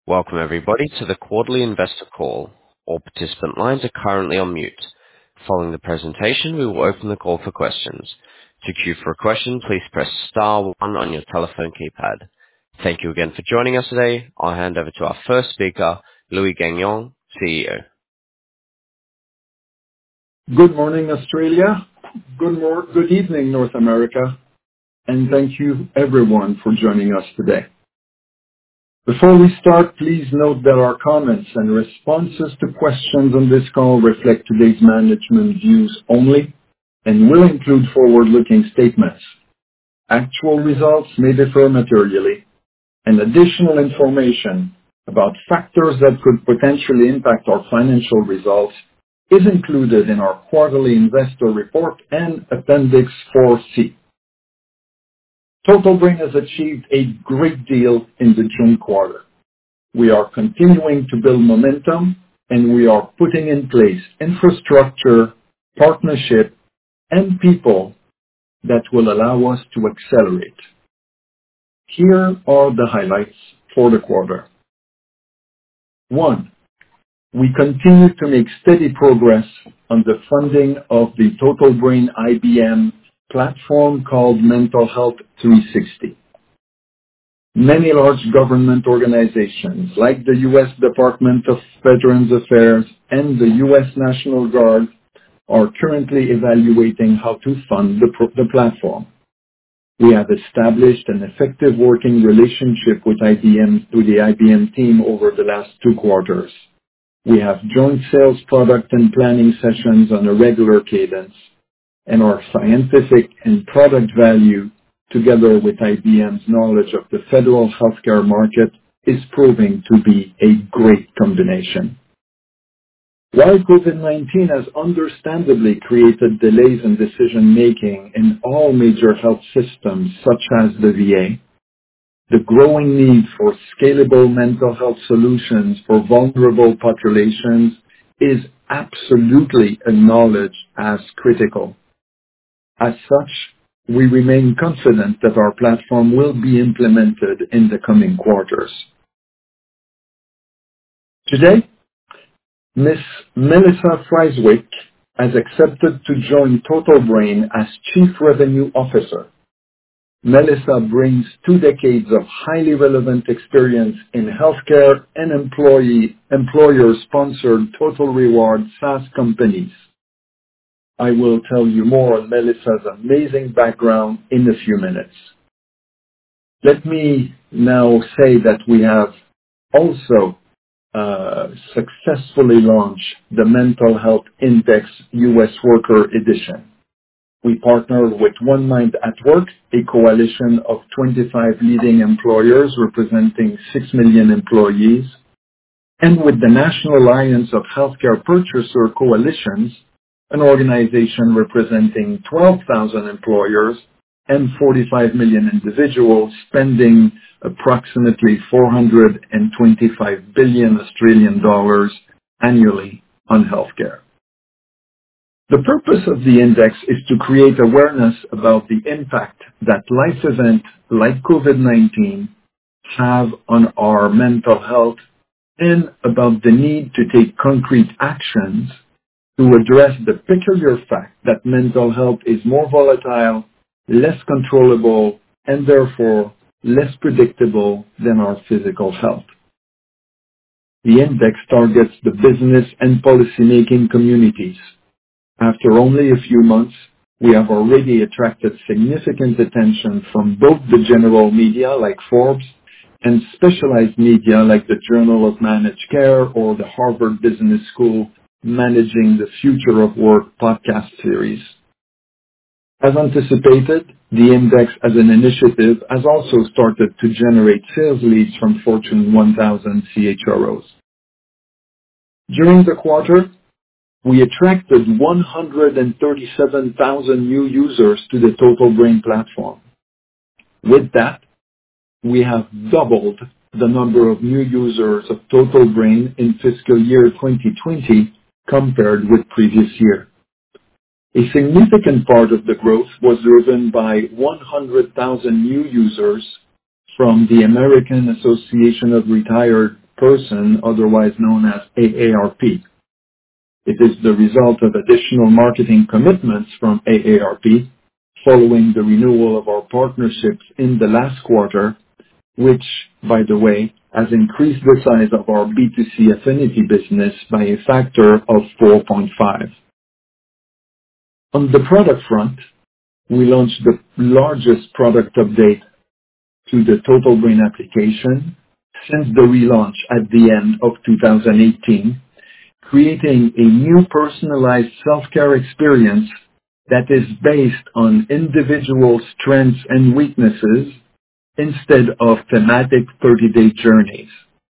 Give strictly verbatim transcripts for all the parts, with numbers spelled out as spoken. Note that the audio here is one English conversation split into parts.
Welcome, everybody, to the quarterly investor call. All participant lines are currently on mute. Following the presentation, we will open the call for questions. To queue for a question, please press star one on your telephone keypad. Thank you again for joining us today. I'll hand over to our first speaker, Louis Gagnon, C E O. Good morning, Australia. Good mor- good evening, North America, and thank you everyone for joining us today. Before we start, please note that our comments and responses to questions on this call reflect today's management views only and will include forward-looking statements. Actual results may differ materially, and additional information about factors that could potentially impact our financial results is included in our quarterly investor report and Appendix four C. TotalBrain has achieved a great deal in the June quarter. We are continuing to build momentum, and we are putting in place infrastructure, partnership, and people that will allow us to accelerate. Here are the highlights for the quarter. One, we continue to make steady progress on the funding of the TotalBrain I B M platform called Mental Health three sixty. Many large government organizations like the U S Department of Veterans Affairs and the U S National Guard are currently evaluating how to fund the, pro- the platform. We have established an effective working relationship with I B M, with the I B M team over the last two quarters. We have joint sales, product, and planning sessions on a regular cadence, and our scientific and product value, together with I B M's knowledge of the federal healthcare market, is proving to be a great combination. While COVID nineteen has understandably created delays in decision-making in all major health systems such as the V A, the growing need for scalable mental health solutions for vulnerable populations is absolutely acknowledged as critical. As such, we remain confident that our platform will be implemented in the coming quarters. Today, Miss Melissa Freiswick has accepted to join TotalBrain as Chief Revenue Officer. Melissa brings two decades of highly relevant experience in healthcare and employee employer-sponsored total reward SaaS companies. I will tell you more on Melissa's amazing background in a few minutes. Let me now say that we have also uh, successfully launched the Mental Health Index U S Worker Edition. We partnered with One Mind at Work, a coalition of twenty-five leading employers representing six million employees, and with the National Alliance of Healthcare Purchaser Coalitions, an organization representing twelve thousand employers and forty-five million individuals spending approximately four hundred twenty-five billion Australian dollars annually on healthcare. The purpose of the index is to create awareness about the impact that life events like COVID nineteen have on our mental health and about the need to take concrete actions to address the peculiar fact that mental health is more volatile, less controllable, and therefore less predictable than our physical health. The index targets the business and policymaking communities. After only a few months, we have already attracted significant attention from both the general media like Forbes and specialized media like the Journal of Managed Care or the Harvard Business School Managing the Future of Work podcast series. As anticipated, the index as an initiative has also started to generate sales leads from Fortune one thousand C H R Os. During the quarter, we attracted one hundred thirty-seven thousand new users to the TotalBrain platform. With that, we have doubled the number of new users of TotalBrain in fiscal year twenty twenty compared with previous year. A significant part of the growth was driven by one hundred thousand new users from the American Association of Retired person, otherwise known as A A R P. It is the result of additional marketing commitments from A A R P following the renewal of our partnerships in the last quarter, which, by the way, has increased the size of our B two C affinity business by a factor of four point five. On the product front, we launched the largest product update to the Total Brain application since the relaunch at the end of two thousand eighteen, creating a new personalized self-care experience that is based on individual strengths and weaknesses instead of thematic thirty-day journeys.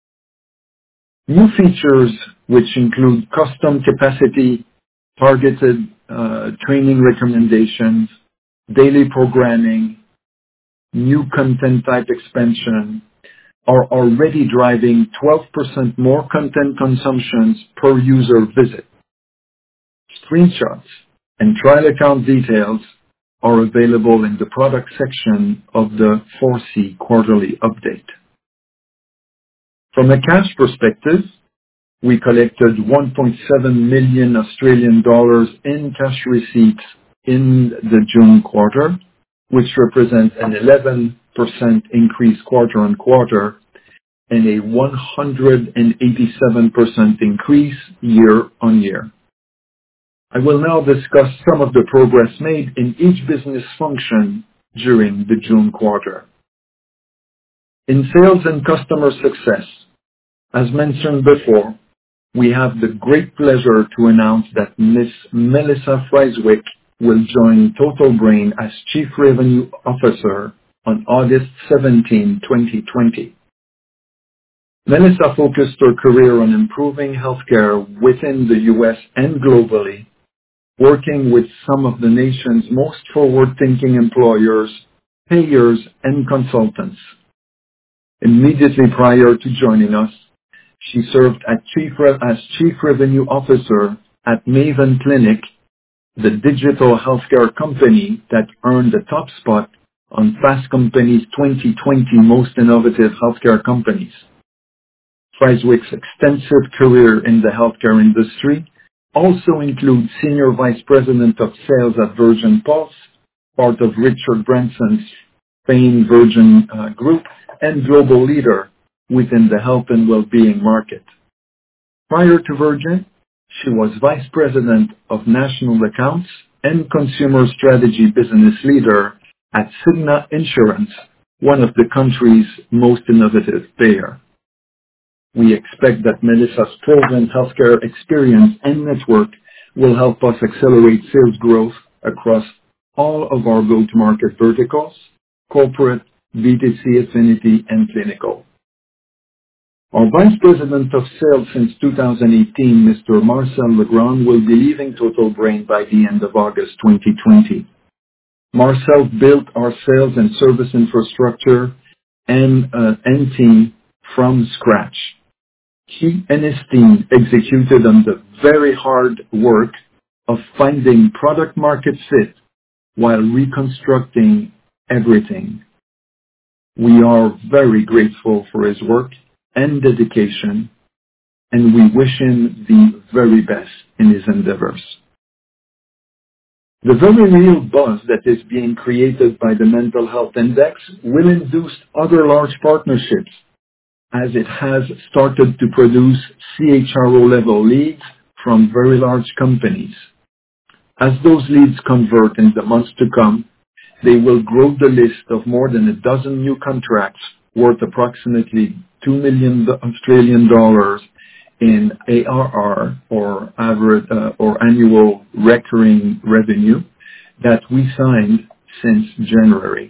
New features, which include custom capacity, targeted uh, training recommendations, daily programming, new content type expansion, are already driving twelve percent more content consumptions per user visit. Screenshots and trial account details are available in the product section of the four C quarterly update. From a cash perspective, we collected one point seven million Australian dollars in cash receipts in the June quarter, which represents an eleven percent increase quarter on quarter and a one hundred eighty-seven percent increase year on year. I will now discuss some of the progress made in each business function during the June quarter. In sales and customer success, as mentioned before, we have the great pleasure to announce that Miss Melissa Freiswick will join Total Brain as Chief Revenue Officer on August seventeenth, twenty twenty. Melissa focused her career on improving healthcare within the U S and globally, working with some of the nation's most forward-thinking employers, payers, and consultants. Immediately prior to joining us, she served as Chief, Re- as Chief Revenue Officer at Maven Clinic, the digital healthcare company that earned the top spot on Fast Company's twenty twenty Most Innovative Healthcare Companies. Freiswick's extensive career in the healthcare industry also includes Senior Vice President of Sales at Virgin Pulse, part of Richard Branson's Spain Virgin uh, Group, and global leader within the health and well-being market. Prior to Virgin, she was Vice President of National Accounts and Consumer Strategy Business Leader at Cigna Insurance, one of the country's most innovative payer. We expect that Melissa's proven healthcare experience and network will help us accelerate sales growth across all of our go-to-market verticals, corporate, B two C affinity, and clinical. Our Vice President of Sales since two thousand eighteen, Mister Marcel Legrand, will be leaving Total Brain by the end of August twenty twenty. Marcel built our sales and service infrastructure and, uh, and team from scratch. He and his team executed on the very hard work of finding product market fit while reconstructing everything. We are very grateful for his work and dedication, and we wish him the very best in his endeavors. The very real buzz that is being created by the Mental Health Index will induce other large partnerships, as it has started to produce C H R O level leads from very large companies. As those leads convert in the months to come, they will grow the list of more than a dozen new contracts worth approximately two million Australian dollars in A R R, or average uh, or annual recurring revenue, that we signed since January.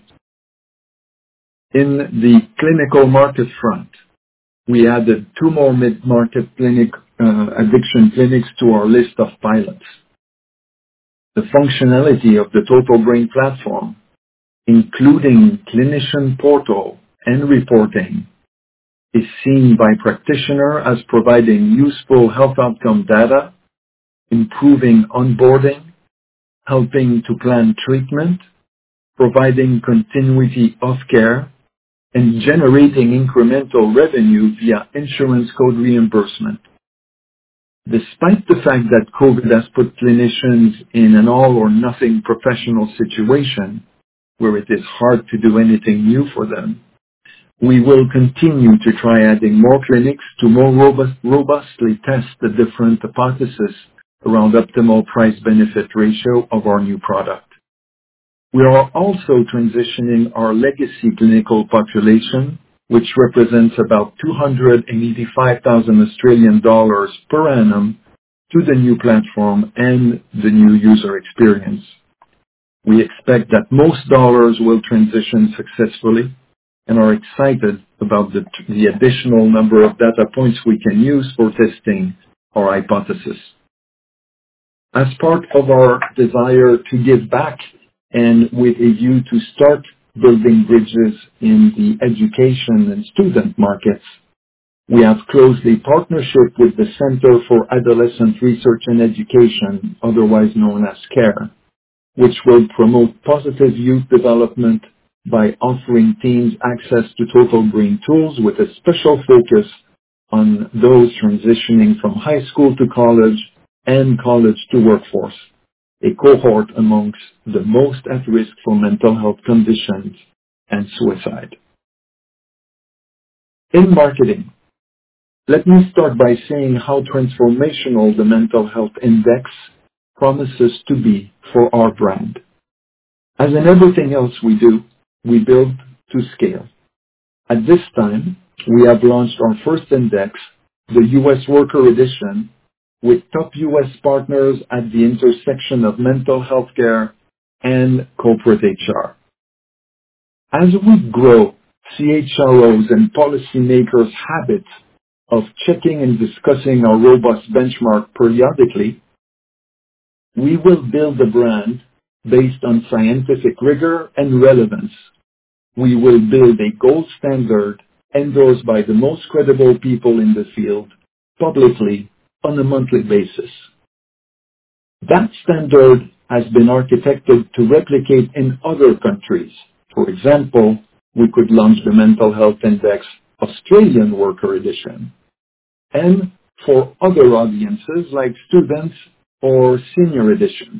In the clinical market front, we added two more mid-market clinic uh, addiction clinics to our list of pilots. The functionality of the Total Brain platform, including clinician portal and reporting, is seen by practitioners as providing useful health outcome data, improving onboarding, helping to plan treatment, providing continuity of care, and generating incremental revenue via insurance code reimbursement. Despite the fact that COVID has put clinicians in an all-or-nothing professional situation where it is hard to do anything new for them, we will continue to try adding more clinics to more robust, robustly test the different hypotheses around optimal price-benefit ratio of our new product. We are also transitioning our legacy clinical population, which represents about two hundred eighty-five thousand Australian dollars per annum, to the new platform and the new user experience. We expect that most dollars will transition successfully and are excited about the, the additional number of data points we can use for testing our hypothesis. As part of our desire to give back and with a view to start building bridges in the education and student markets, we have closed a partnership with the Center for Adolescent Research and Education, otherwise known as CARE, which will promote positive youth development by offering teens access to Total Brain tools with a special focus on those transitioning from high school to college and college to workforce, a cohort amongst the most at risk for mental health conditions and suicide. In marketing, let me start by saying how transformational the Mental Health Index promises to be for our brand. As in everything else we do, we build to scale. At this time, we have launched our first index, the U S Worker Edition, with top U S partners at the intersection of mental health care and corporate H R. As we grow C H R Os and policymakers' habits of checking and discussing our robust benchmark periodically, we will build a brand based on scientific rigor and relevance. We will build a gold standard endorsed by the most credible people in the field publicly on a monthly basis. That standard has been architected to replicate in other countries. For example, we could launch the Mental Health Index Australian Worker Edition, and for other audiences like students or senior editions.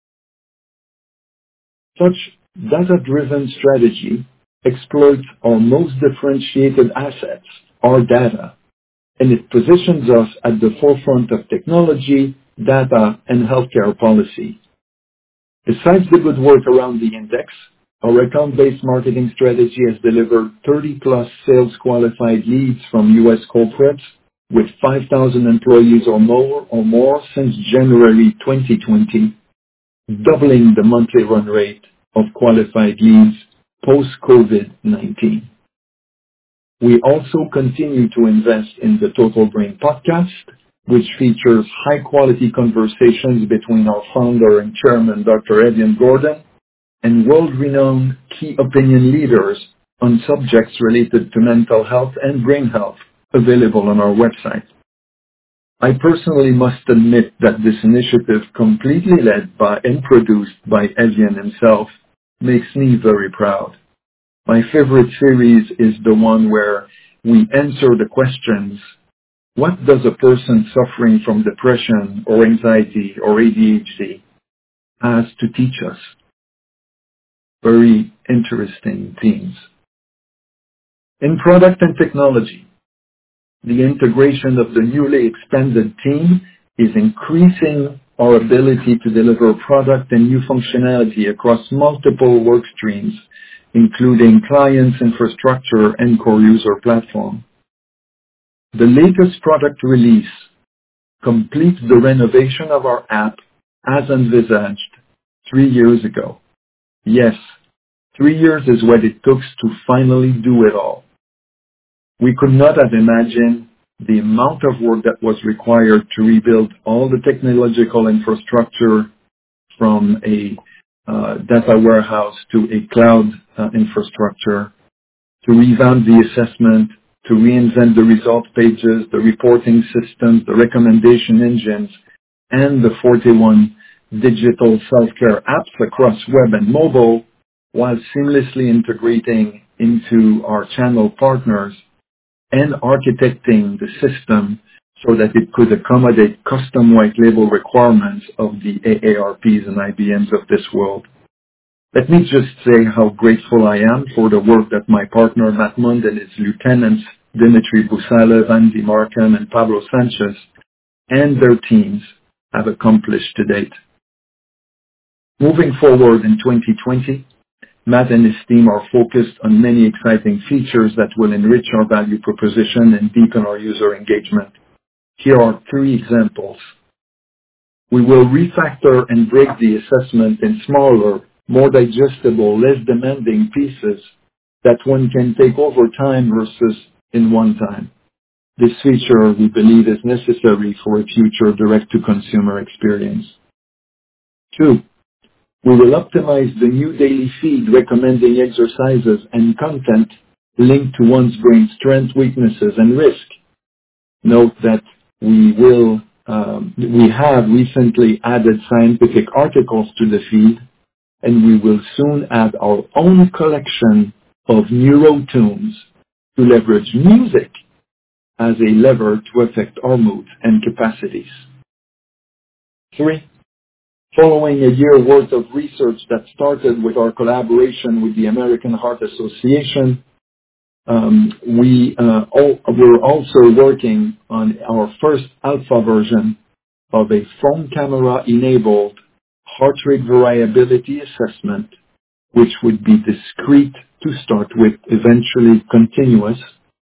Such data-driven strategy exploits our most differentiated assets, our data, and it positions us at the forefront of technology, data, and healthcare policy. Besides the good work around the index, our account-based marketing strategy has delivered thirty plus sales qualified leads from U S corporates with five thousand employees or more, or more since January twenty twenty, doubling the monthly run rate of qualified leads post-COVID nineteen. We also continue to invest in the Total Brain podcast, which features high-quality conversations between our founder and chairman, Doctor Evian Gordon, and world-renowned key opinion leaders on subjects related to mental health and brain health, available on our website. I personally must admit that this initiative, completely led by and produced by Evian himself, makes me very proud. My favorite series is the one where we answer the questions: what does a person suffering from depression or anxiety or A D H D has to teach us? Very interesting themes. In product and technology, the integration of the newly expanded team is increasing our ability to deliver product and new functionality across multiple work streams, including clients, infrastructure, and core user platform. The latest product release completes the renovation of our app as envisaged three years ago. Yes, three years is what it took to finally do it all. We could not have imagined the amount of work that was required to rebuild all the technological infrastructure from a uh, data warehouse to a cloud uh, infrastructure, to revamp the assessment, to reinvent the result pages, the reporting systems, the recommendation engines, and the forty-one digital self-care apps across web and mobile, while seamlessly integrating into our channel partners and architecting the system so that it could accommodate custom white label requirements of the A A R Ps and I B Ms of this world. Let me just say how grateful I am for the work that my partner Matt Mund and his lieutenants Dimitri Busalev, Andy Markham, and Pablo Sanchez and their teams have accomplished to date. Moving forward in twenty twenty, Matt and his team are focused on many exciting features that will enrich our value proposition and deepen our user engagement. Here are three examples. We will refactor and break the assessment in smaller, more digestible, less demanding pieces that one can take over time versus in one time. This feature, we believe, is necessary for a future direct-to-consumer experience. Two, we will optimize the new daily feed recommending exercises and content linked to one's brain strength, weaknesses, and risk. Note that we will, um, we have recently added scientific articles to the feed, and we will soon add our own collection of neurotunes to leverage music as a lever to affect our moods and capacities. Three, following a year worth of research that started with our collaboration with the American Heart Association, um, we, uh, all, we're also working on our first alpha version of a phone camera-enabled heart rate variability assessment, which would be discrete to start with, eventually continuous,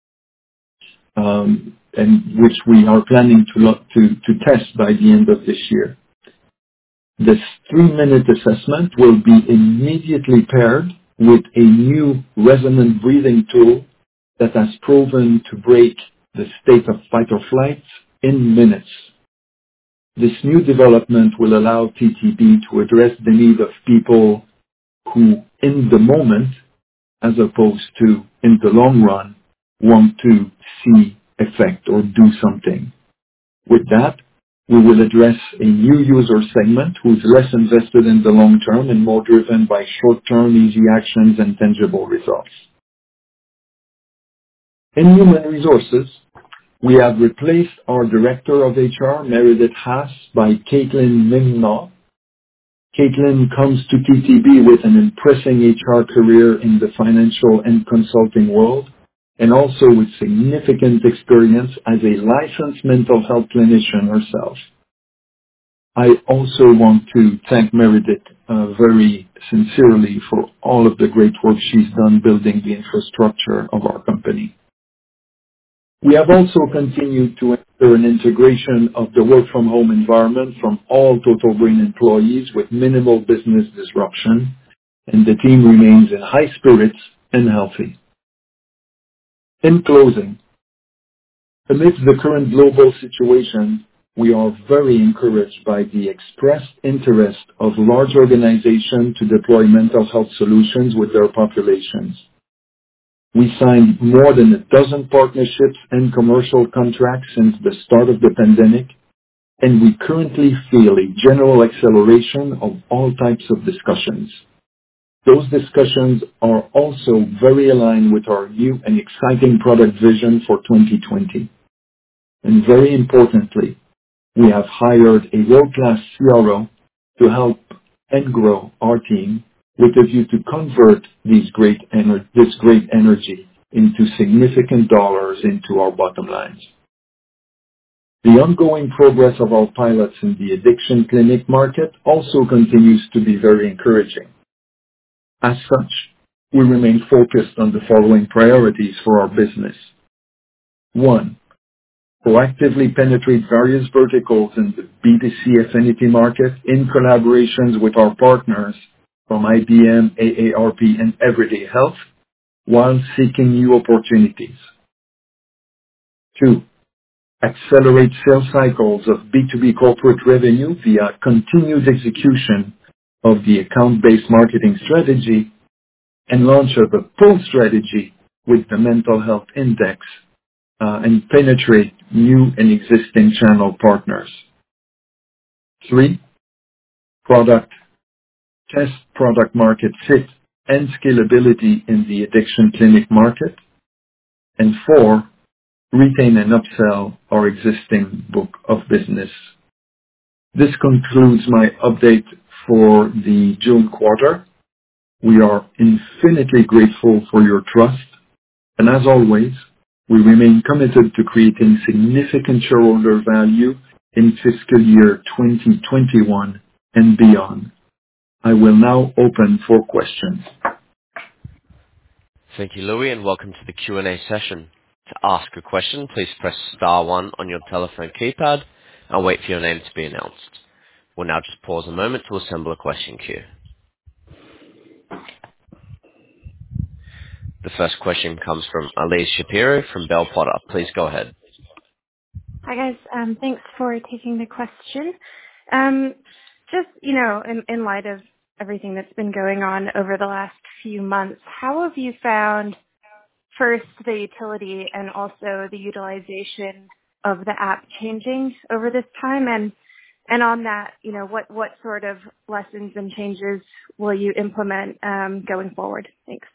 um, and which we are planning to, lo- to, to test by the end of this year. This three-minute assessment will be immediately paired with a new resonant breathing tool that has proven to break the state of fight or flight in minutes. This new development will allow T T B to address the need of people who, in the moment, as opposed to in the long run, want to see effect or do something. With that, we will address a new user segment who's less invested in the long term and more driven by short-term easy actions and tangible results. In human resources, we have replaced our Director of H R, Meredith Haas, by Caitlin Mimnaugh. Caitlin comes to T T B with an impressive H R career in the financial and consulting world, and also with significant experience as a licensed mental health clinician herself. I also want to thank Meredith uh, very sincerely for all of the great work she's done building the infrastructure of our company. We have also continued to ensure an integration of the work-from-home environment from all Total Brain employees with minimal business disruption, and the team remains in high spirits and healthy. In closing, amidst the current global situation, we are very encouraged by the expressed interest of large organizations to deploy mental health solutions with their populations. We signed more than a dozen partnerships and commercial contracts since the start of the pandemic, and we currently feel a general acceleration of all types of discussions. Those discussions are also very aligned with our new and exciting product vision for twenty twenty. And very importantly, we have hired a world-class C R O to help and grow our team with a view to convert these great ener- this great energy into significant dollars into our bottom lines. The ongoing progress of our pilots in the addiction clinic market also continues to be very encouraging. As such, we remain focused on the following priorities for our business. One, proactively penetrate various verticals in the B two C affinity market in collaborations with our partners from I B M, A A R P, and Everyday Health, while seeking new opportunities. Two, accelerate sales cycles of B two B corporate revenue via continued execution of the account-based marketing strategy and launch of a pull strategy with the Mental Health Index uh, and penetrate new and existing channel partners. Three, product test product market fit and scalability in the addiction clinic market. And four, retain and upsell our existing book of business. This concludes my update for the June quarter. We are infinitely grateful for your trust, and as always, we remain committed to creating significant shareholder value in fiscal year twenty twenty-one and beyond. I will now open for questions. Thank you, Louis, and welcome to the Q and A session. To ask a question, please press star one on your telephone keypad and wait for your name to be announced. We'll now just pause a moment to assemble a question queue. The first question comes from Elise Shapiro from Bell Potter. Please go ahead. Hi, guys. Um, thanks for taking the question. Um, just, you know, in, in light of everything that's been going on over the last few months, how have you found, first, the utility and also the utilization of the app changing over this time? And and on that, you know, what, what sort of lessons and changes will you implement um, going forward? Thanks.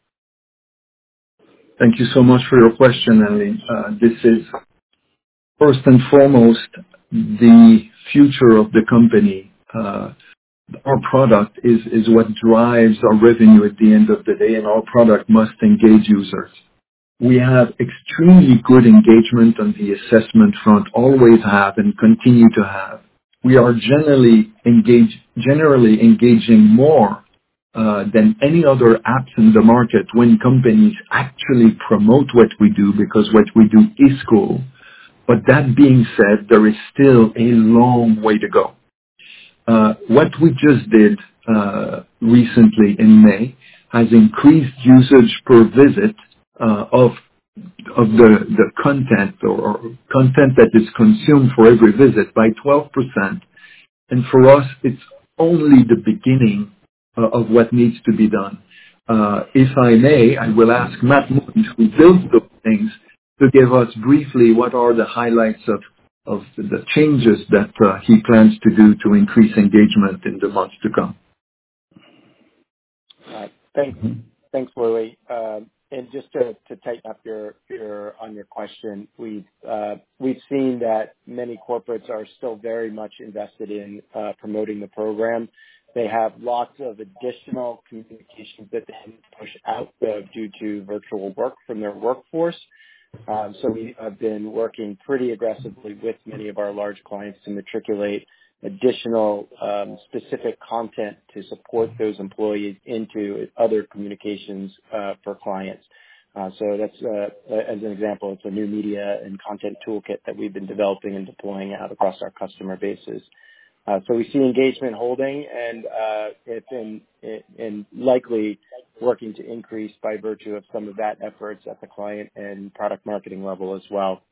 Thank you so much for your question, Ellie. Uh, this is first and foremost the future of the company. Uh, our product is, is what drives our revenue at the end of the day, and our product must engage users. We have extremely good engagement on the assessment front, always have and continue to have. We are generally engage, generally engaging more uh, than any other apps in the market when companies actually promote what we do, because what we do is cool. But that being said, there is still a long way to go. Uh, what we just did uh, recently in May has increased usage per visit uh, of of the, the content or, or content that is consumed for every visit by twelve percent. And for us, it's only the beginning uh, of what needs to be done. Uh, if I may, I will ask Matt Moon, who builds those things, to give us briefly what are the highlights of, of the changes that uh, he plans to do to increase engagement in the months to come. Uh, thanks, thanks, Louis. Um, and just to, to tighten up your, your on your question, we've uh, we've seen that many corporates are still very much invested in uh, promoting the program. They have lots of additional communications that they can push out uh, due to virtual work from their workforce. Um, so we have been working pretty aggressively with many of our large clients to matriculate additional um, specific content to support those employees into other communications uh, for clients. Uh, so that's, uh, as an example, it's a new media and content toolkit that we've been developing and deploying out across our customer bases. Uh, so we see engagement holding and uh, it's in, in likely working to increase by virtue of some of that efforts at the client and product marketing level as well.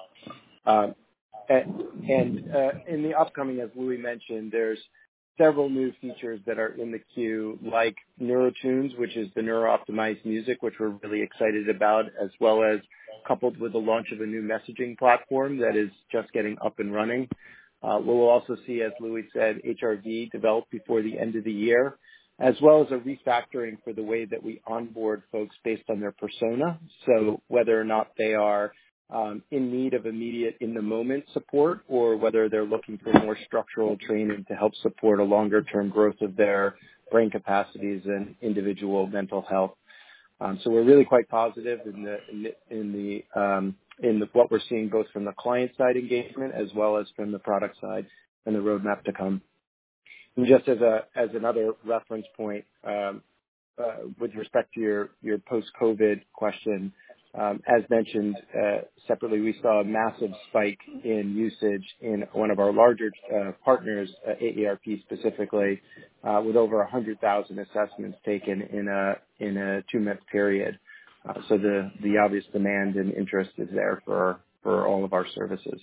Um, and and uh, in the upcoming, as Louis mentioned, there's several new features that are in the queue, like NeuroTunes, which is the neuro-optimized music, which we're really excited about, as well as coupled with the launch of a new messaging platform that is just getting up and running. Uh, we'll also see, as Louis said, H R V develop before the end of the year, as well as a refactoring for the way that we onboard folks based on their persona. So whether or not they are um, in need of immediate in-the-moment support or whether they're looking for more structural training to help support a longer-term growth of their brain capacities and individual mental health. Um, so we're really quite positive in the in the, in the um, in the, what we're seeing both from the client side engagement as well as from the product side and the roadmap to come. And just as a as another reference point, um, uh, with respect to your your post-COVID question, um, as mentioned uh, separately, we saw a massive spike in usage in one of our larger uh, partners, uh, A A R P specifically, uh, with over one hundred thousand assessments taken in a in a two-month period. Uh, so the the obvious demand and interest is there for for all of our services.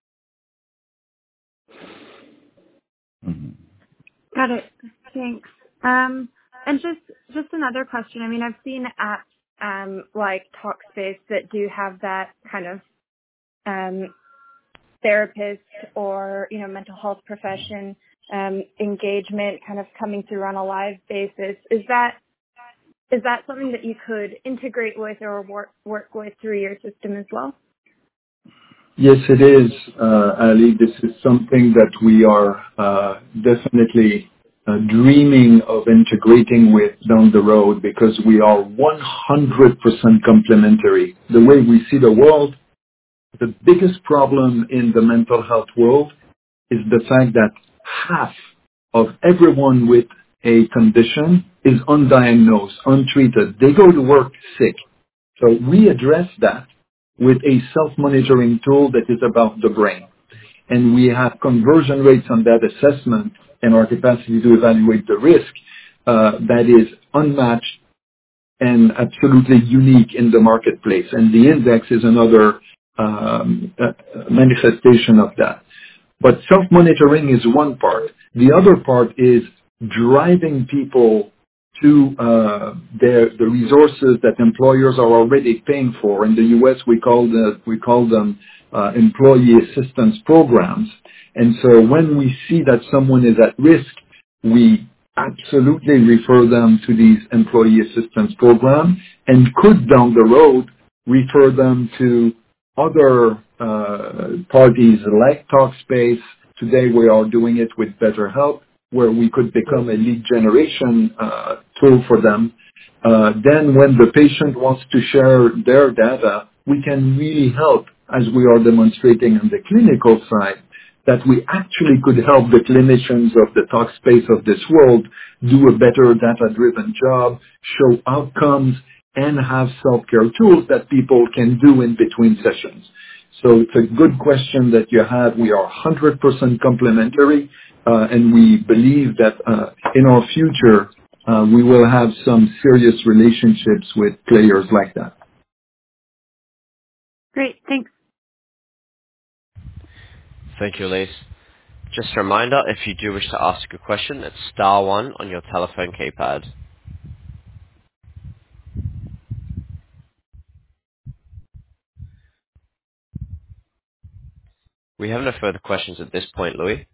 Mm-hmm. Got it. Thanks. Um, and just just another question. I mean, I've seen apps um, like Talkspace that do have that kind of um, therapist or, you know, mental health profession um, engagement kind of coming through on a live basis. Is that is that something that you could integrate with or work, work with through your system as well? Yes, it is, uh, Ali. This is something that we are uh, definitely uh, dreaming of integrating with down the road because we are one hundred percent complementary. The way we see the world, the biggest problem in the mental health world is the fact that half of everyone with a condition is undiagnosed, untreated. They go to work sick. So we address that with a self-monitoring tool that is about the brain. And we have conversion rates on that assessment and our capacity to evaluate the risk uh, that is unmatched and absolutely unique in the marketplace. And the index is another um, uh, manifestation of that. But self-monitoring is one part. The other part is driving people to uh, their, the resources that employers are already paying for. In the U S, we call, the, we call them uh, employee assistance programs. And so when we see that someone is at risk, we absolutely refer them to these employee assistance programs and could down the road refer them to other uh, parties like Talkspace. Today we are doing it with BetterHelp, where we could become a lead generation uh, tool for them. Uh, then when the patient wants to share their data, we can really help, as we are demonstrating on the clinical side, that we actually could help the clinicians of the Talkspace of this world do a better data-driven job, show outcomes, and have self-care tools that people can do in between sessions. So it's a good question that you have. We are one hundred percent complementary, uh, and we believe that uh, in our future, uh, we will have some serious relationships with players like that. Great, thanks. Thank you, Elise. Just a reminder, if you do wish to ask a question, it's star one on your telephone keypad. We have no further questions at this point, Louis.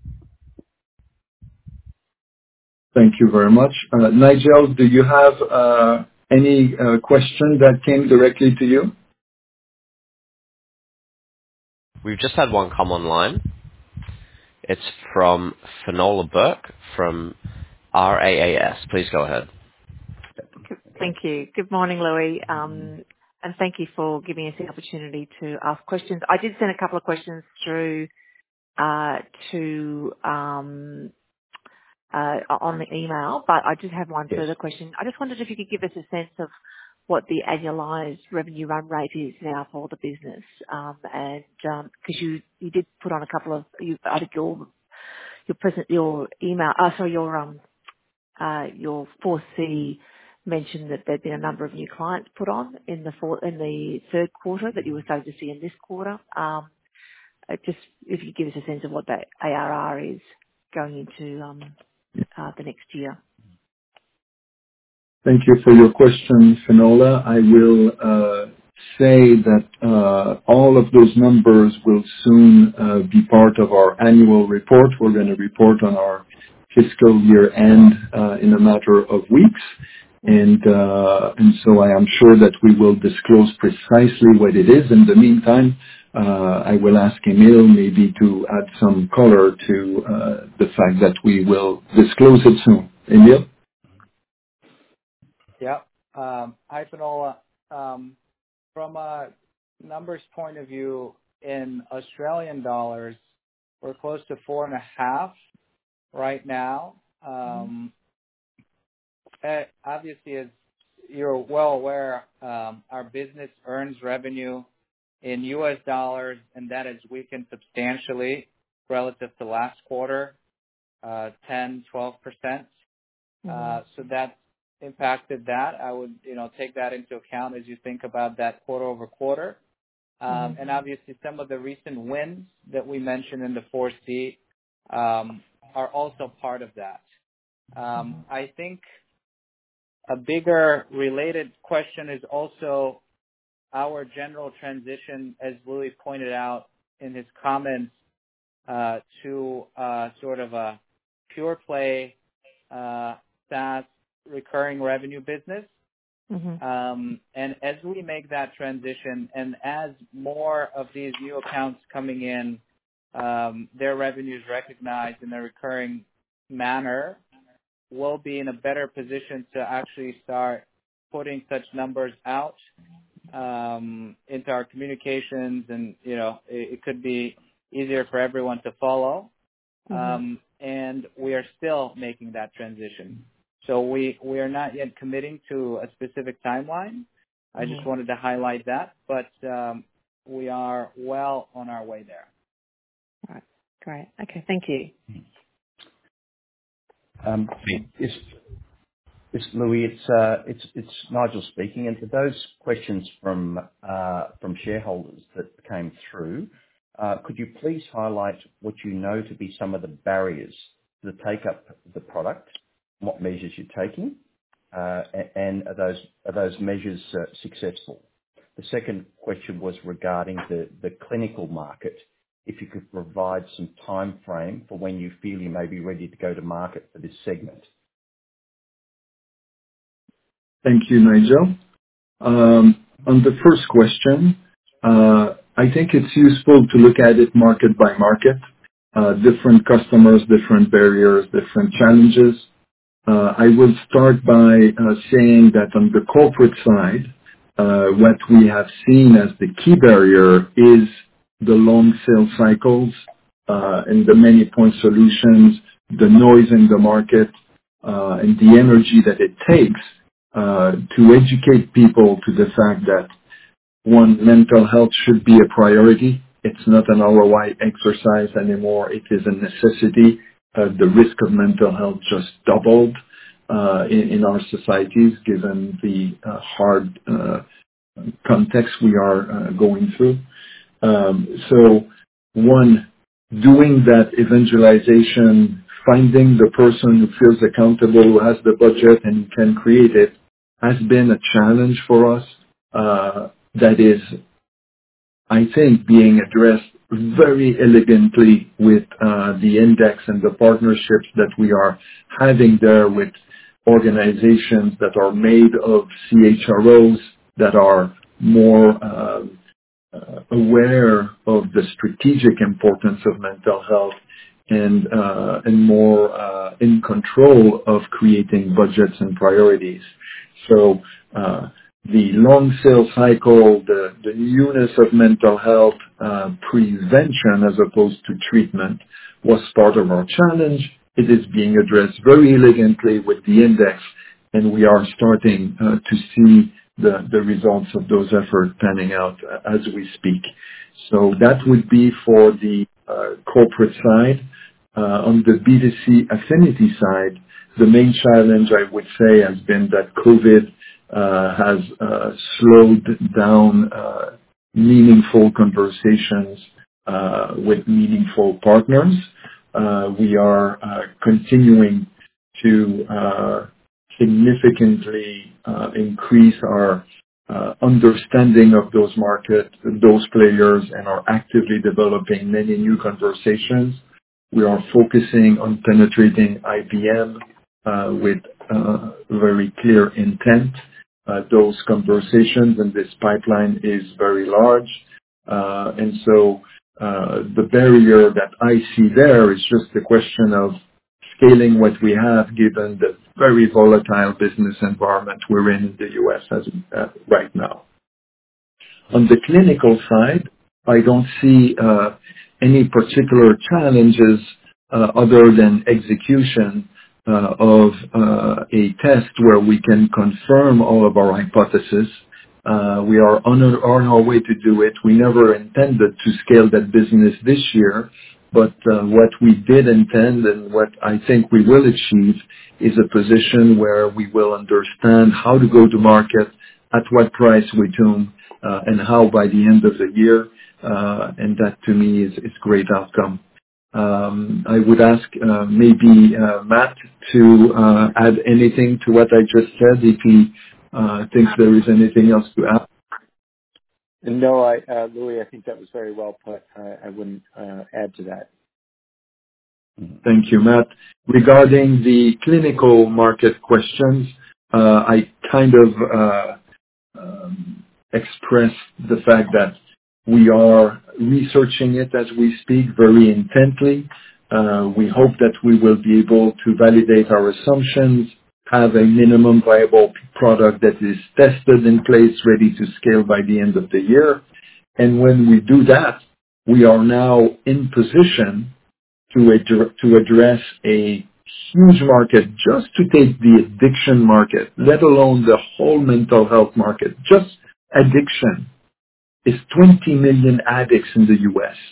Thank you very much. Uh, Nigel, do you have uh, any uh, question that came directly to you? We've just had one come online. It's from Finola Burke from R A A S. Please go ahead. Thank you. Good morning, Louis. Um, and thank you for giving us the opportunity to ask questions. I did send a couple of questions through uh, to um, uh, on the email, but I did have one Yes. further question. I just wondered if you could give us a sense of what the annualized revenue run rate is now for the business, um, and because you you did put on a couple of you, I think your your present your email, uh, sorry your um uh, your four C mentioned that there'd been a number of new clients put on in the four, in the third quarter that you were starting to see in this quarter. Um, uh, Just if you give us a sense of what that A R R is going into um, uh, the next year. Thank you for your question, Finola. I will uh, say that uh, all of those numbers will soon uh, be part of our annual report. We're going to report on our fiscal year end uh, in a matter of weeks. And uh, and so I am sure that we will disclose precisely what it is. In the meantime, uh, I will ask Emil maybe to add some color to uh, the fact that we will disclose it soon. Emil? Yeah. Um, Hi, Finola. Um, From a numbers point of view, in Australian dollars, we're close to four and a half right now. Um, eh, Obviously, as you're well aware, um, our business earns revenue in U S dollars, and that has weakened substantially relative to last quarter, uh, ten, twelve percent. Uh, so that impacted that. I would, you know, take that into account as you think about that quarter over quarter. Um, and obviously some of the recent wins that we mentioned in the four C um, are also part of that. Um, I think a bigger related question is also our general transition, as Louis pointed out in his comments, uh, to uh, sort of a pure play uh, SaaS recurring revenue business. Mm-hmm. Um, and as we make that transition, and as more of these new accounts coming in, um, their revenues recognized in a recurring manner, we'll be in a better position to actually start putting such numbers out um, into our communications, and you know, it, it could be easier for everyone to follow. Mm-hmm. Um, and we are still making that transition. So we, we are not yet committing to a specific timeline. I just Mm-hmm. wanted to highlight that, but um, we are well on our way there. Right. Great. Okay. Thank you. Um, it's, it's Louis. It's uh, it's it's Nigel speaking. And for those questions from uh, from shareholders that came through, uh, could you please highlight what you know to be some of the barriers to the take up of the product, what measures you're taking, uh, and are those are those measures uh, successful? The second question was regarding the, the clinical market. If you could provide some time frame for when you feel you may be ready to go to market for this segment. Thank you, Nigel. Um, on the first question, uh, I think it's useful to look at it market by market, uh, different customers, different barriers, different challenges. Uh, I will start by uh, saying that on the corporate side, uh, what we have seen as the key barrier is the long sales cycles uh, and the many point solutions, the noise in the market, uh, and the energy that it takes uh, to educate people to the fact that one, mental health should be a priority. It's not an R O I exercise anymore. It is a necessity. Uh, the risk of mental health just doubled uh, in, in our societies given the uh, hard uh, context we are uh, going through. Um, so, one, doing that evangelization, finding the person who feels accountable, who has the budget and can create it, has been a challenge for us. Uh, that is, I think, being addressed very elegantly with uh, the index and the partnerships that we are having there with organizations that are made of C H R Os that are more uh, uh, aware of the strategic importance of mental health and uh, and more uh, in control of creating budgets and priorities. So uh, the long sales cycle, the, the newness of mental health uh, prevention as opposed to treatment was part of our challenge. It is being addressed very elegantly with the index, and we are starting uh, to see the, the results of those efforts panning out uh, as we speak. So that would be for the uh, corporate side. Uh, on the B two C affinity side, the main challenge I would say has been that COVID uh, has uh, slowed down uh, meaningful conversations uh, with meaningful partners. Uh, we are uh, continuing to uh, significantly uh, increase our uh, understanding of those markets, those players, and are actively developing many new conversations. We are focusing on penetrating I B M uh, with uh, very clear intent. Uh, those conversations and this pipeline is very large. Uh, and so uh, the barrier that I see there is just a question of scaling what we have given the very volatile business environment we're in in the U S as uh, right now. On the clinical side, I don't see uh, any particular challenges uh, other than execution uh, of uh, a test where we can confirm all of our hypotheses. Uh, we are on our, on our way to do it. We never intended to scale that business this year, but uh, what we did intend and what I think we will achieve is a position where we will understand how to go to market, at what price with whom, uh, and how by the end of the year. Uh, and that to me is, is great outcome. Um, I would ask uh, maybe uh, Matt to uh, add anything to what I just said if he uh, thinks there is anything else to add. No, I, uh, Louis, I think that was very well put. I, I wouldn't uh, add to that. Thank you, Matt. Regarding the clinical market questions, uh, I kind of uh, um, expressed the fact that we are researching it as we speak very intently. Uh, we hope that we will be able to validate our assumptions, have a minimum viable product that is tested in place, ready to scale by the end of the year. And when we do that, we are now in position to, ad- to address a huge market, just to take the addiction market, let alone the whole mental health market. Just addiction is twenty million addicts in the U S.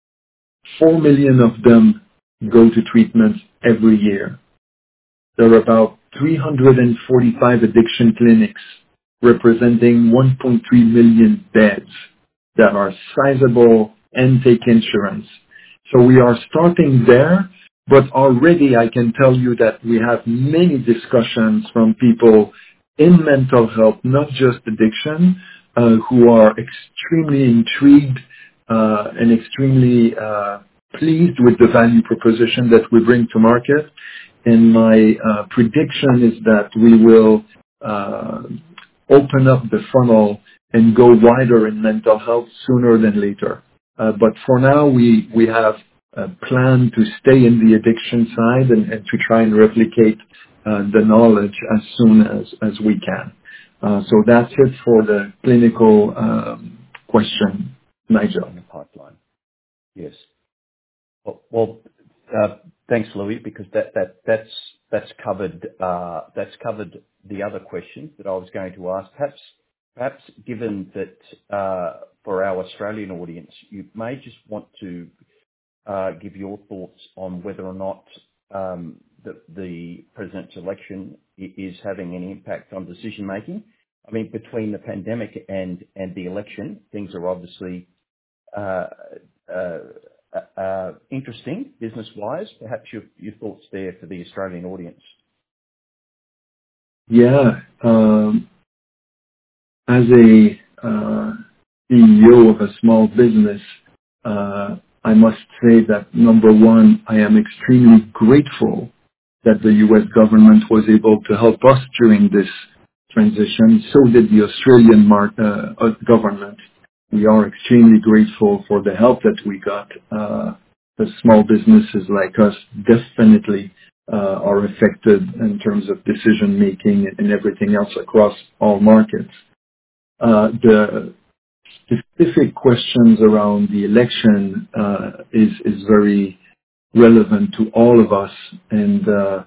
four million of them go to treatment every year. There are about three hundred forty-five addiction clinics representing one point three million beds that are sizable and take insurance. So we are starting there, but already I can tell you that we have many discussions from people in mental health, not just addiction, uh, who are extremely intrigued uh, and extremely uh, pleased with the value proposition that we bring to market. And my uh, prediction is that we will uh, open up the funnel and go wider in mental health sooner than later. Uh, but for now, we, we have a plan to stay in the addiction side and, and to try and replicate uh, the knowledge as soon as, as we can. Uh, so that's it for the clinical um, question, Nigel. In the pipeline. Yes. Well, well uh, thanks, Louis, because that, that, that's, that's covered, uh, that's covered the other questions that I was going to ask. Perhaps, perhaps given that, uh, for our Australian audience, you may just want to, uh, give your thoughts on whether or not, um, the, the president's election is having any impact on decision making. I mean, between the pandemic and, and the election, things are obviously, uh, uh, Uh, interesting business-wise. Perhaps your, your thoughts there for the Australian audience. Yeah, um, as a uh, C E O of a small business, uh, I must say that number one, I am extremely grateful that the U S government was able to help us during this transition. So did the Australian mar- uh, government. We are extremely grateful for the help that we got. Uh, the small businesses like us definitely uh, are affected in terms of decision making and everything else across all markets. Uh, the specific questions around the election uh, is is very relevant to all of us and uh,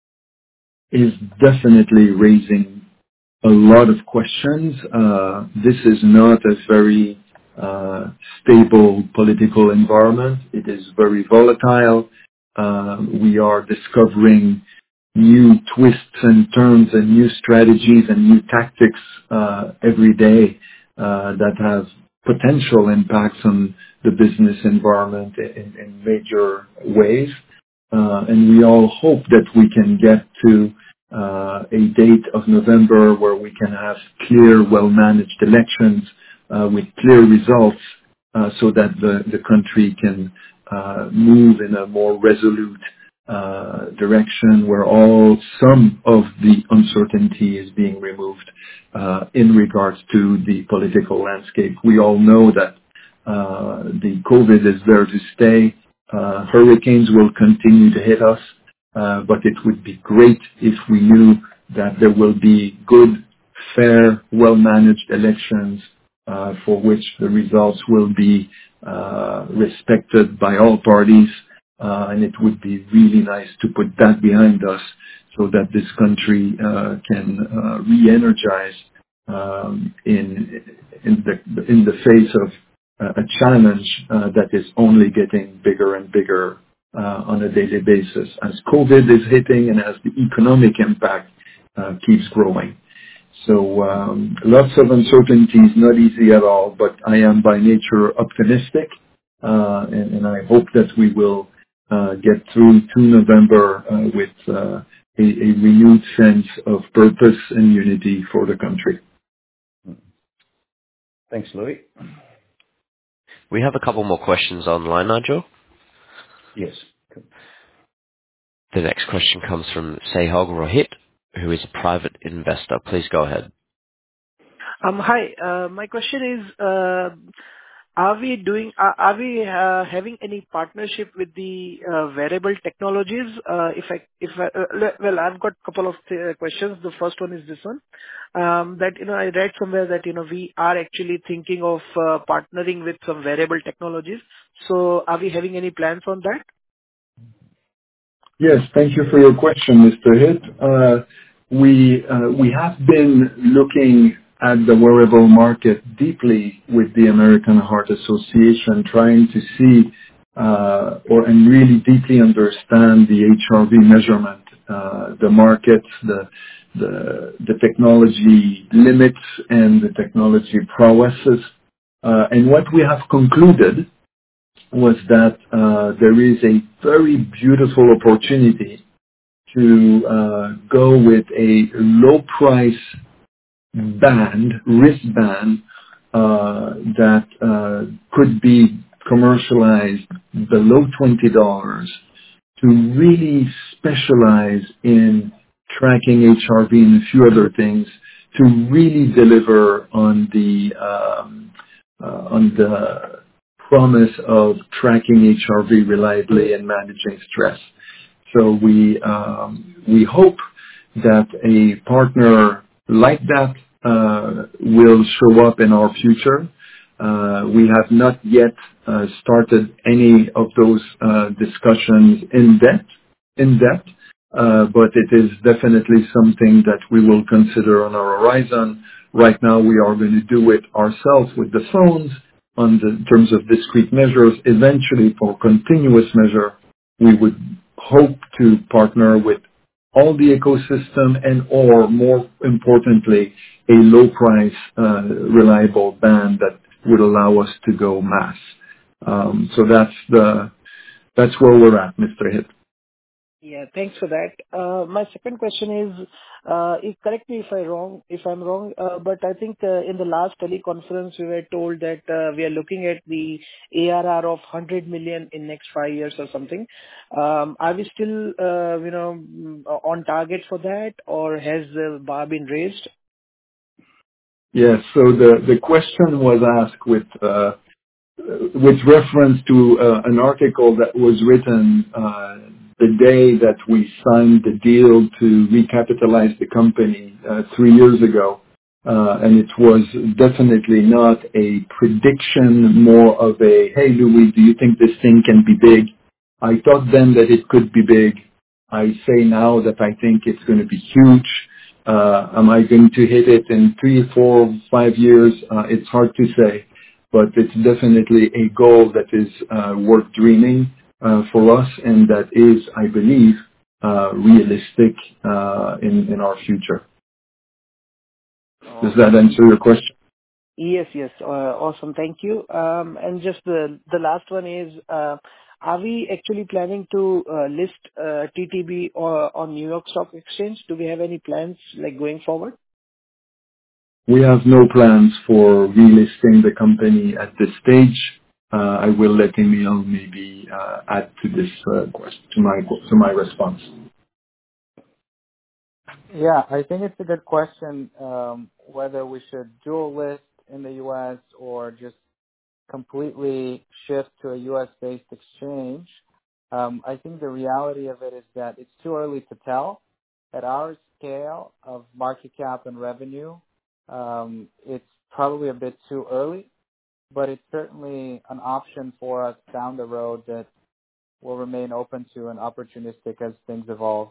is definitely raising a lot of questions. Uh, this is not a very uh, stable political environment. It is very volatile. Uh, we are discovering new twists and turns and new strategies and new tactics uh, every day uh, that have potential impacts on the business environment in, in major ways. Uh, and we all hope that we can get to uh, a date of November where we can have clear, well-managed elections uh, with clear results uh, so that the, the country can uh, move in a more resolute uh, direction where all some of the uncertainty is being removed uh, in regards to the political landscape. We all know that uh, the COVID is there to stay. Uh, hurricanes will continue to hit us, uh, but it would be great if we knew that there will be good, fair, well-managed elections uh, for which the results will be uh, respected by all parties. Uh, and it would be really nice to put that behind us so that this country uh, can uh, re-energize um, in in the in the face of uh, a challenge uh, that is only getting bigger and bigger uh, on a daily basis as COVID is hitting and as the economic impact uh, keeps growing. So um, lots of uncertainties, not easy at all, but I am by nature optimistic, uh, and, and I hope that we will uh, get through to November uh, with uh, a, a renewed sense of purpose and unity for the country. Thanks, Louis. We have a couple more questions online, Nigel. Yes. The next question comes from Sehog Rohit, who is a private investor. Please go ahead. Um, Hi. Uh, My question is, uh, are we doing? are are we uh, having any partnership with the uh, wearable technologies? Uh, If I, if I, uh, le- well, I've got a couple of uh, questions. The first one is this one. Um, That, you know, I read somewhere that, you know, we are actually thinking of uh, partnering with some wearable technologies. So are we having any plans on that? Yes, thank you for your question, Mister Hitt. Uh, We uh, we have been looking at the wearable market deeply with the American Heart Association, trying to see uh, or and really deeply understand the H R V measurement, uh, the markets, the the the technology limits and the technology prowesses. Uh, And what we have concluded was that uh, there is a very beautiful opportunity to uh, go with a low price band, wristband, uh, that uh, could be commercialized below twenty dollars to really specialize in tracking H R V and a few other things to really deliver on the um, uh, on the promise of tracking H R V reliably and managing stress. So we um, we hope that a partner like that uh, will show up in our future. Uh, we have not yet uh, started any of those uh, discussions in depth, in depth, uh, but it is definitely something that we will consider on our horizon. Right now, we are going to do it ourselves with the phones on the in terms of discrete measures. Eventually, for continuous measure, we would hope to partner with all the ecosystem and or more importantly, a low price, uh, reliable band that would allow us to go mass. Um, so that's the, that's where we're at, Mister Hitt. Yeah, thanks for that. Uh, My second question is, uh, if- correct me if I wrong, if I'm wrong, uh, but I think uh, in the last teleconference, we were told that uh, we are looking at the A R R of one hundred million in next five years or something. Um, Are we still, uh, you know, mm, on target for that, or has the bar been raised? Yes, so the, the question was asked with, uh, with reference to uh, an article that was written uh, the day that we signed the deal to recapitalize the company uh, three years ago. Uh, and it was definitely not a prediction, more of a, hey, Louis, do you think this thing can be big? I thought then that it could be big. I say now that I think it's going to be huge. Uh, am I going to hit it in three, four, five years? Uh, it's hard to say, but it's definitely a goal that is uh, worth dreaming uh, for us, and that is, I believe, uh, realistic uh, in in our future. Does that answer your question? Yes, yes. uh, Awesome. Thank you. Um, And just the the last one is, uh, are we actually planning to uh, list uh, T T B or on New York Stock Exchange? Do we have any plans, like, going forward? We have no plans for relisting the company at this stage. Uh, I will let Emile maybe uh, add to this uh, question, to my to my response. Yeah, I think it's a good question, um, whether we should dual list in the U S or just completely shift to a U S-based exchange. Um, I think the reality of it is that it's too early to tell. At our scale of market cap and revenue, um, it's probably a bit too early, but it's certainly an option for us down the road that will remain open to and opportunistic as things evolve.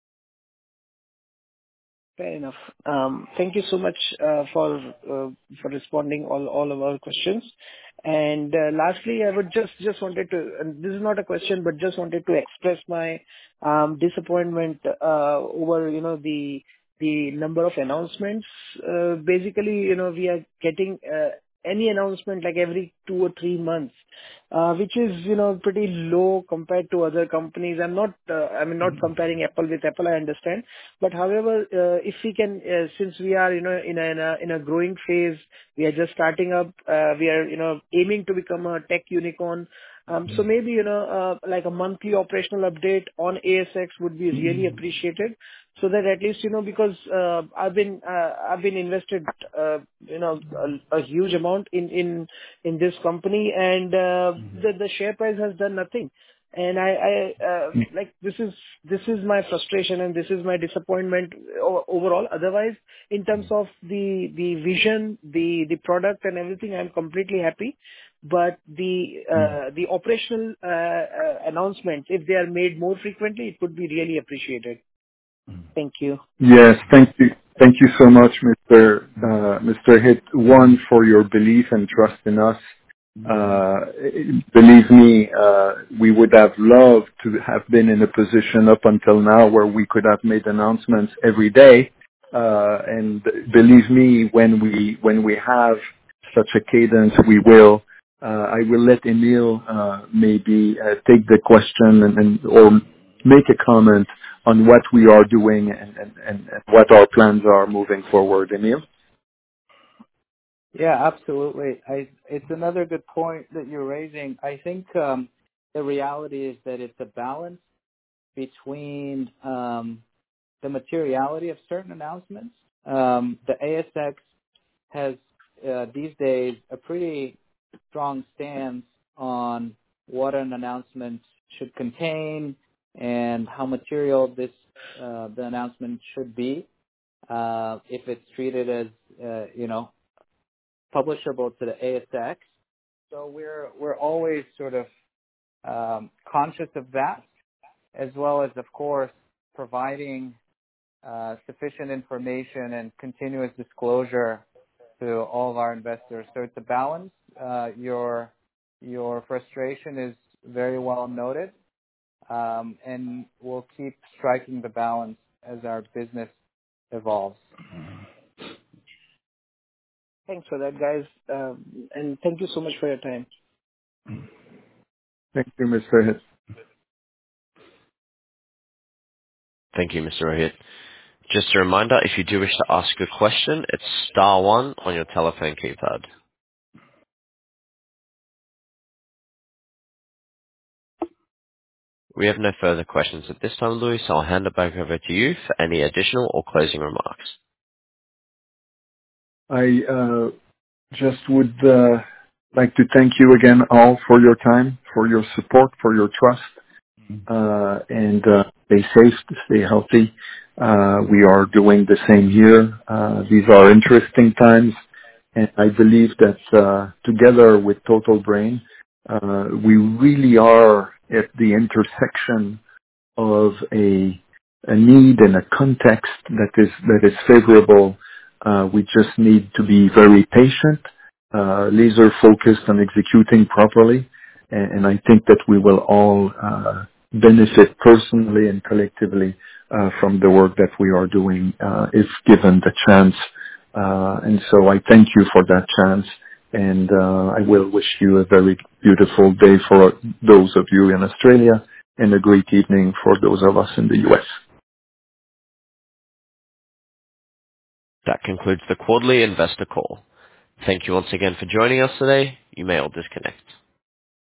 Fair enough. Um, Thank you so much uh, for uh, for responding all all of our questions. And uh, lastly, I would just just wanted to, and this is not a question, but just wanted to express my um, disappointment uh, over, you know, the the number of announcements. Uh, Basically, you know, we are getting uh, any announcement like every two or three months, uh, which is, you know, pretty low compared to other companies. I'm not, uh, I mean, not comparing Apple with Apple, I understand. But however, uh, if we can, uh, since we are, you know, in a, in a, in a growing phase, we are just starting up, uh, we are, you know, aiming to become a tech unicorn. Um, So maybe, you know, uh like a monthly operational update on A S X would be really appreciated, so that at least, you know, because uh I've been uh, I've been invested, uh you know, a a huge amount in in in this company, and uh the the share price has done nothing. And I, I uh like, this is this is my frustration, and this is my disappointment o- overall. Otherwise, in terms of the the vision, the the product and everything, I'm completely happy. But the uh, the operational uh, uh, announcements, if they are made more frequently, it would be really appreciated. Thank you. Yes, thank you. Thank you so much, Mister Uh, Mister Hit, one, for your belief and trust in us. Uh, believe me, uh, we would have loved to have been in a position up until now where we could have made announcements every day. Uh, and believe me, when we, when we have such a cadence, we will. Uh, I will let Emil, uh, maybe, uh, take the question and, and, or make a comment on what we are doing and, and, and what our plans are moving forward. Emil? Yeah, absolutely. I, it's another good point that you're raising. I think um, the reality is that it's a balance between um, the materiality of certain announcements. Um, the A S X has uh, these days a pretty strong stance on what an announcement should contain and how material this uh, the announcement should be. Uh, if it's treated as uh, you know publishable to the A S X, so we're we're always sort of um, conscious of that, as well as, of course, providing uh, sufficient information and continuous disclosure to all of our investors. So it's a balance. Uh, your your frustration is very well noted, um, and we'll keep striking the balance as our business evolves. Thanks for that, guys. Um, And thank you so much for your time. Thank you, Mister Hit. Thank you, Mister Rohit. Just a reminder, if you do wish to ask a question, it's star one on your telephone keypad. We have no further questions at this time, Louis, so I'll hand it back over to you for any additional or closing remarks. I uh, just would uh, like to thank you again all for your time, for your support, for your trust, uh, and uh, stay safe, stay healthy. Uh, we are doing the same here. Uh, these are interesting times, and I believe that uh, together with Total Brain, uh, we really are at the intersection of a a need and a context that is that is favorable. Uh, we just need to be very patient, uh, laser focused on executing properly, and, and I think that we will all uh, benefit personally and collectively uh, from the work that we are doing uh, if given the chance. Uh, and so I thank you for that chance, and uh, I will wish you a very beautiful day for those of you in Australia, and a great evening for those of us in the U S. That concludes the quarterly investor call. Thank you once again for joining us today. You may all disconnect.